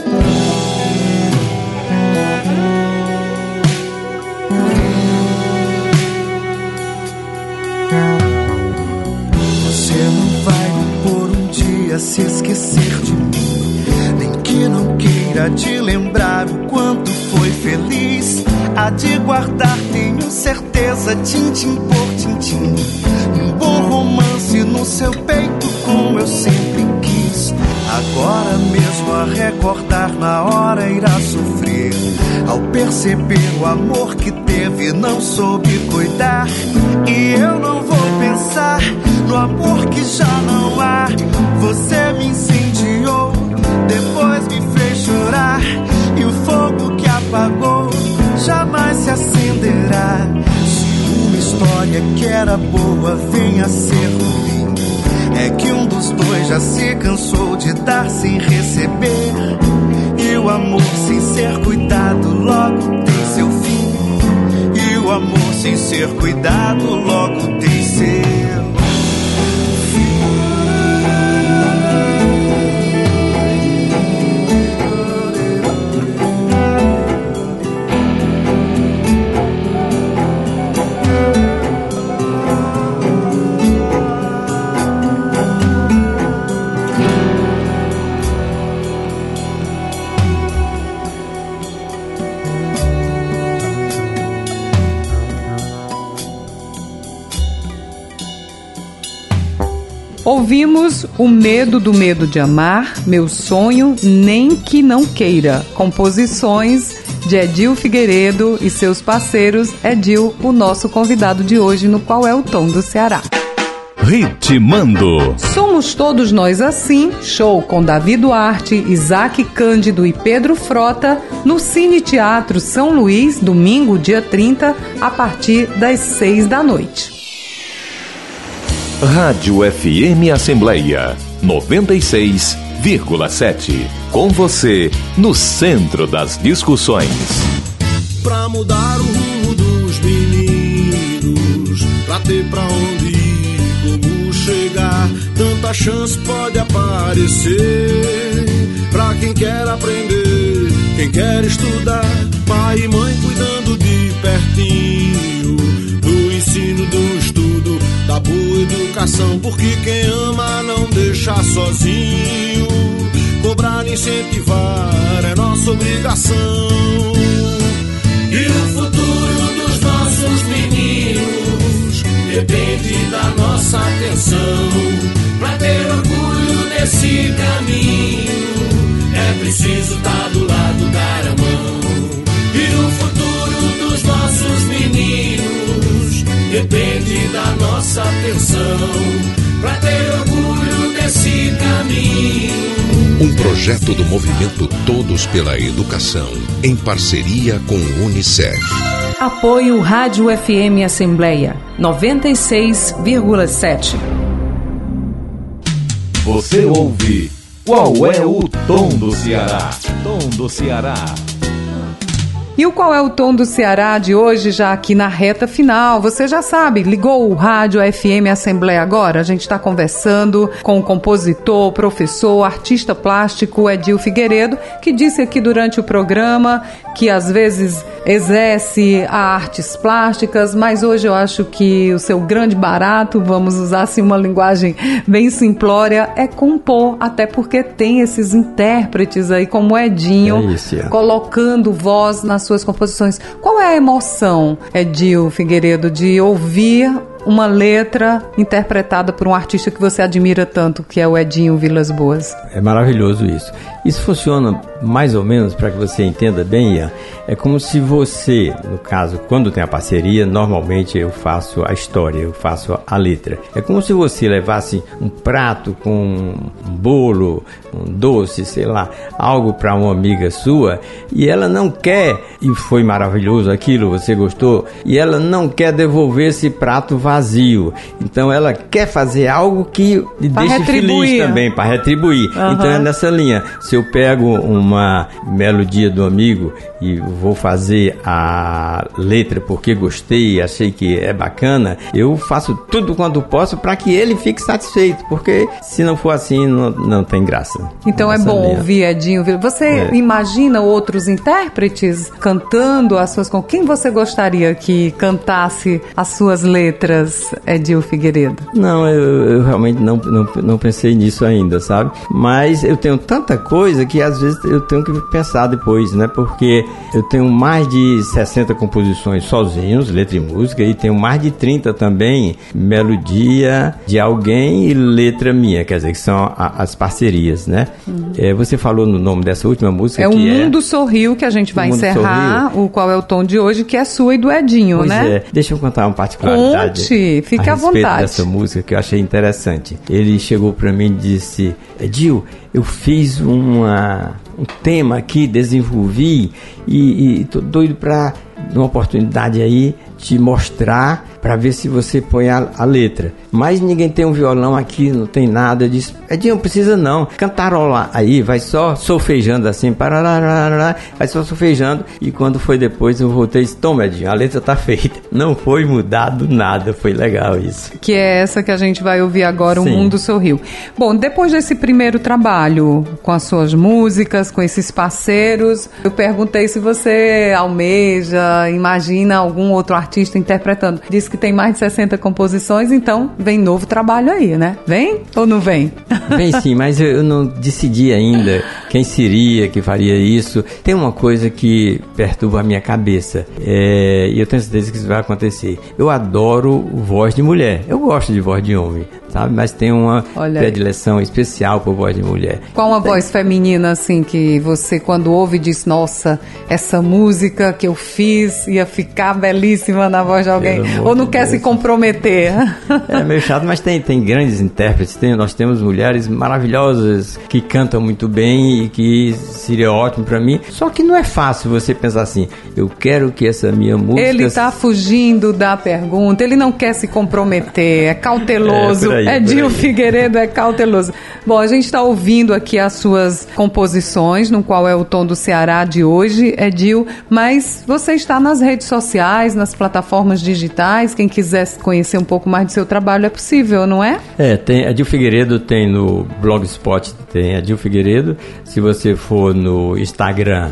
Você não vai por um dia se esquecer de mim, nem que não queira te lembrar o quanto foi feliz. Há de guardar, tenho certeza, tintim por tintim, um bom romance no seu peito como eu sempre quis. Agora mesmo a recordar, na hora irá sofrer, ao perceber o amor que teve, não soube cuidar. E eu não vou pensar no amor que já não há. Você me incendiou, depois me fez chorar, e o fogo que apagou jamais se acenderá. Se uma história que era boa vem a ser ruim, é que um dos dois já se cansou de dar sem receber. E o amor sem ser cuidado logo tem seu fim. E o amor sem ser cuidado logo tem seu. Ouvimos O Medo do Medo de Amar, Meu Sonho, Nem Que Não Queira, composições de Edil Figueiredo e seus parceiros. Edil, o nosso convidado de hoje no Qual é o Tom do Ceará. Ritmando. Somos Todos Nós Assim, show com Davi Duarte, Isaac Cândido e Pedro Frota, no Cine Teatro São Luís, domingo, dia 30, a partir das 6 da noite. Rádio FM Assembleia 96,7. Com você, no centro das discussões. Pra mudar o rumo dos meninos, pra ter pra onde ir, como chegar, tanta chance pode aparecer. Pra quem quer aprender, quem quer estudar, pai e mãe cuidando de pertinho, do ensino, do estudo, da boa educação, porque quem ama não deixa sozinho. Cobrar e incentivar é nossa obrigação. E o futuro dos nossos meninos depende da nossa atenção. Pra ter orgulho desse caminho, é preciso estar do lado, dar a mão. E o futuro dos nossos meninos depende da nossa atenção. Pra ter orgulho desse caminho. Um projeto do movimento Todos pela Educação, em parceria com o Unicef. Apoio Rádio FM Assembleia 96,7. Você ouve Qual é o Tom do Ceará? Tom do Ceará. E o Qual é o Tom do Ceará de hoje, já aqui na reta final? Você já sabe, ligou o rádio FM Assembleia agora? A gente está conversando com o compositor, professor, artista plástico Edil Figueiredo, que disse aqui durante o programa que às vezes exerce artes plásticas, mas hoje eu acho que o seu grande barato, vamos usar assim uma linguagem bem simplória, é compor, até porque tem esses intérpretes aí como o Edinho, colocando voz nas suas composições. Qual é a emoção, Edil Figueiredo, de ouvir uma letra interpretada por um artista que você admira tanto, que é o Edinho Vilas Boas? É maravilhoso isso. Isso funciona mais ou menos, para que você entenda bem, Ian, é como se você, no caso, quando tem a parceria, normalmente eu faço a história, eu faço a letra. É como se você levasse um prato com um bolo, um doce, sei lá, algo para uma amiga sua, e ela não quer, e foi maravilhoso aquilo, você gostou, e ela não quer devolver esse prato vazio. Então ela quer fazer algo que lhe deixe feliz também, para retribuir. Então é nessa linha. Se eu pego uma melodia do amigo e vou fazer a letra porque gostei, achei que é bacana, eu faço tudo quanto posso para que ele fique satisfeito, porque se não for assim, não tem graça. Então é bom ouvir Edinho. Você imagina outros intérpretes cantando as suas... Com quem você gostaria que cantasse as suas letras, Edil Figueiredo? Não, eu realmente não pensei nisso ainda, sabe? Mas eu tenho tanta coisa que às vezes eu tenho que pensar depois, né? Porque eu tenho mais de 60 composições sozinhos, letra e música, e tenho mais de 30 também, melodia de alguém e letra minha, quer dizer, que são as parcerias, né? Você falou no nome dessa última música, O Mundo Sorriu, que a gente vai encerrar, o Qual é o Tom de hoje, que é sua e do Edinho, pois né? Deixa eu contar uma particularidade. Conte, fique à vontade. Dessa música que eu achei interessante. Ele chegou para mim e disse: Edil, eu fiz um tema aqui, desenvolvi e tô doido para uma oportunidade aí te mostrar para ver se você põe a letra. Mas ninguém tem um violão aqui, não tem nada. Eu disse: Edinho, não precisa não. Cantarola aí, vai só solfejando assim, vai só solfejando. E quando foi depois eu voltei e disse: toma, Edinho, a letra tá feita. Não foi mudado nada, foi legal isso. Que é essa que a gente vai ouvir agora, Sim. O Mundo Sorriu. Bom, depois desse primeiro trabalho, com as suas músicas, com esses parceiros, eu perguntei se você almeja, imagina algum outro artista interpretando. Disse que tem mais de 60 composições, então vem novo trabalho aí, né? Vem ou não vem? Vem sim, mas eu não decidi ainda quem seria que faria isso. Tem uma coisa que perturba a minha cabeça, e eu tenho certeza que isso vai acontecer. Eu adoro voz de mulher. Eu gosto de voz de homem, sabe? Mas tem uma predileção especial por voz de mulher. Qual uma voz feminina, assim, que você, quando ouve, diz: nossa, essa música que eu fiz ia ficar belíssima na voz de alguém? Ou não quer se comprometer? É meio chato, mas tem grandes intérpretes. Nós temos mulheres maravilhosas que cantam muito bem e que seria ótimo pra mim. Só que não é fácil você pensar assim: eu quero que essa minha música... Ele tá fugindo da pergunta, ele não quer se comprometer, é cauteloso. Edil Figueiredo é cauteloso. Bom, a gente está ouvindo aqui as suas composições, no Qual é o Tom do Ceará de hoje, Edil, mas você está nas redes sociais, nas plataformas digitais. Quem quiser conhecer um pouco mais do seu trabalho é possível, não é? Tem Edil Figueiredo, tem no Blogspot, tem Edil Figueiredo. Se você for no Instagram,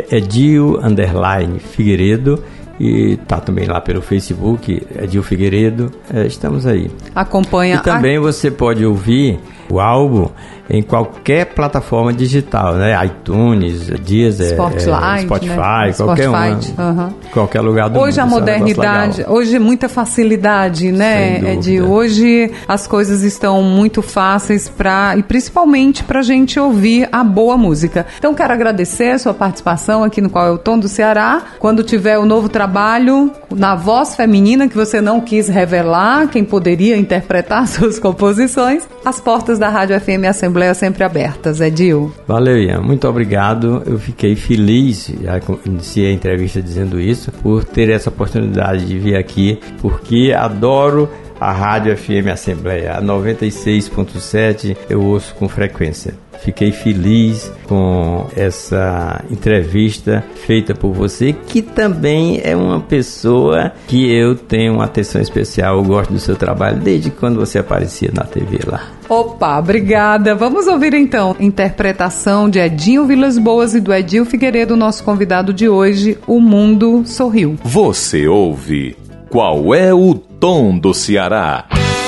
Edil_Figueiredo. E tá também lá pelo Facebook, Edil Figueiredo. Estamos aí. Acompanha. E também você pode ouvir o álbum em qualquer plataforma digital, né? iTunes, Deezer, Spotify, né? Qualquer uma, qualquer lugar do mundo. Hoje a modernidade, hoje muita facilidade, né, Edil? Hoje as coisas estão muito fáceis e principalmente pra gente ouvir a boa música. Então quero agradecer a sua participação aqui no Qual é o Tom do Ceará. Quando tiver o novo trabalho na voz feminina que você não quis revelar, quem poderia interpretar suas composições, as portas da Rádio FM Assembleia sempre abertas, Edil. Valeu, Ian. Muito obrigado. Eu fiquei feliz, já iniciei a entrevista dizendo isso, por ter essa oportunidade de vir aqui, porque adoro a Rádio FM Assembleia. A 96.7 eu ouço com frequência. Fiquei feliz com essa entrevista feita por você, que também é uma pessoa que eu tenho uma atenção especial. Eu gosto do seu trabalho desde quando você aparecia na TV lá. Opa, obrigada. Vamos ouvir então a interpretação de Edinho Vilas Boas e do Edil Figueiredo, nosso convidado de hoje, O Mundo Sorriu. Você ouve Qual é o Tom do Ceará?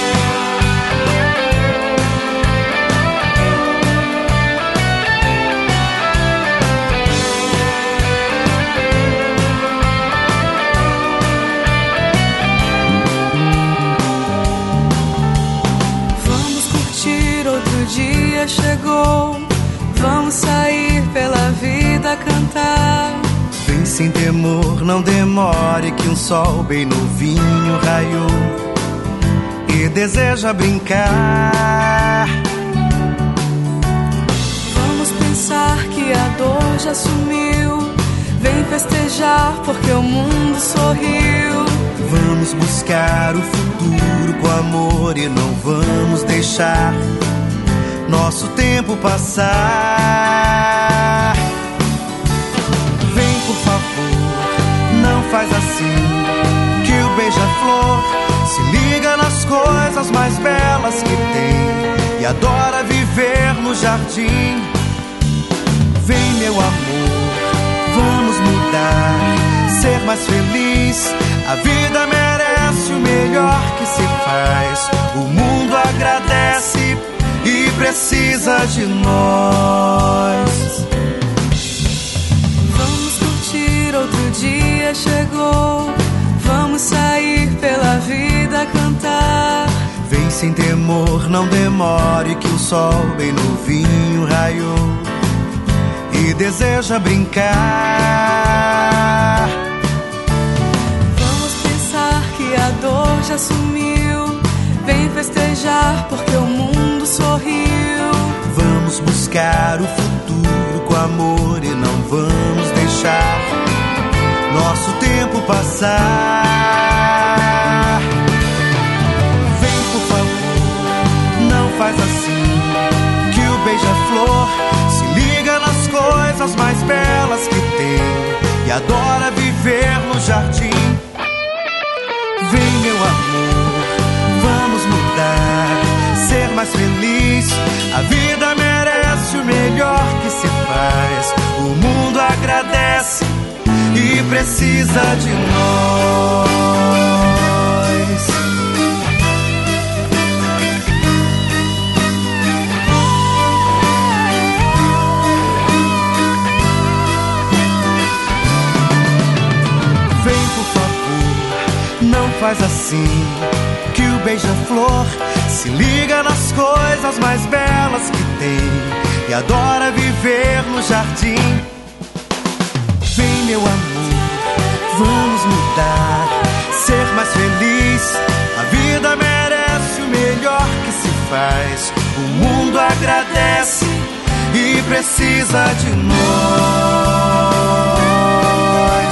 Chegou, vamos sair pela vida cantar. Vem sem temor, não demore, que um sol bem novinho raiou e deseja brincar. Vamos pensar que a dor já sumiu, Vem festejar porque o mundo sorriu. Vamos buscar o futuro com amor e não vamos deixar nosso tempo passar. Vem, por favor, não faz assim, que o beija-flor se liga nas coisas mais belas que tem e adora viver no jardim. Vem, meu amor, vamos mudar, ser mais feliz. A vida merece o melhor que se faz. O mundo agradece e precisa de nós. Vamos curtir, outro dia chegou. Vamos sair pela vida cantar. Vem sem temor, não demore, que o sol bem novinho raiou e deseja brincar. Vamos pensar que a dor já sumiu. Vem festejar porque o mundo sorriu. Vamos buscar o futuro com amor e não vamos deixar nosso tempo passar. Vem, por favor, não faz assim, que o beija-flor se liga nas coisas mais belas que tem e adora viver no jardim. Vem, meu amor, vamos mudar, ser mais feliz. A vida merece o melhor que se faz. O mundo agradece e precisa de nós. Vem, por favor, não faz assim, que o beija-flor se liga nas coisas mais belas que tem e adora viver no jardim. Vem, meu amor, vamos mudar, ser mais feliz. A vida merece o melhor que se faz. O mundo agradece e precisa de nós.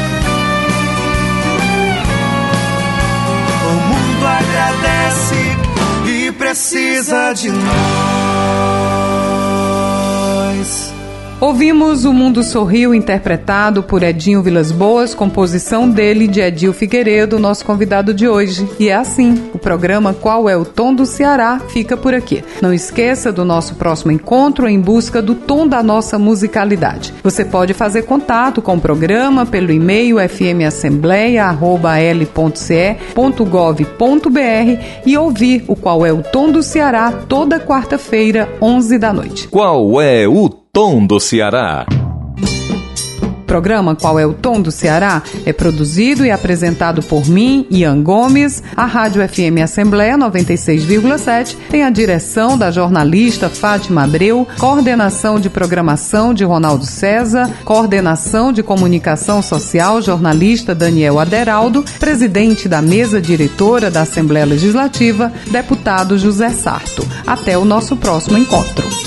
O mundo agradece e precisa de nós. Ouvimos O Mundo Sorriu, interpretado por Edinho Vilas Boas, composição dele, de Edil Figueiredo, nosso convidado de hoje. E é assim, o programa Qual é o Tom do Ceará fica por aqui. Não esqueça do nosso próximo encontro em busca do tom da nossa musicalidade. Você pode fazer contato com o programa pelo e-mail fmassembleia@l.ce.gov.br e ouvir o Qual é o Tom do Ceará toda quarta-feira, 11 da noite. Qual é o Tom do Ceará? O programa Qual é o Tom do Ceará é produzido e apresentado por mim, Ian Gomes. A Rádio FM Assembleia 96,7 tem a direção da jornalista Fátima Abreu, coordenação de programação de Ronaldo César, coordenação de comunicação social, jornalista Daniel Aderaldo, presidente da mesa diretora da Assembleia Legislativa, deputado José Sarto. Até o nosso próximo encontro.